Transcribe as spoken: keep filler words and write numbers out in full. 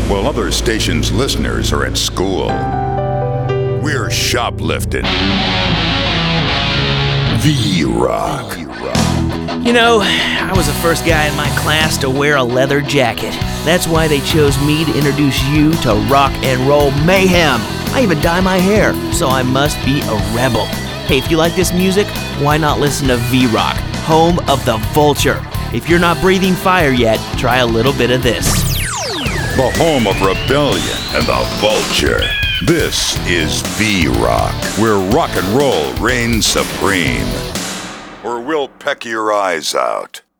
while other stations' listeners are at school. We're shoplifting. V-Rock. You know, I was the first guy in my class to wear a leather jacket. That's why they chose me to introduce you to rock and roll mayhem. I even dye my hair, so I must be a rebel. Hey, if you like this music, why not listen to V-Rock, home of the Vulture? If you're not breathing fire yet, try a little bit of this. The home of rebellion and the Vulture. This is V-Rock, where rock and roll reigns supreme. Or we'll peck your eyes out.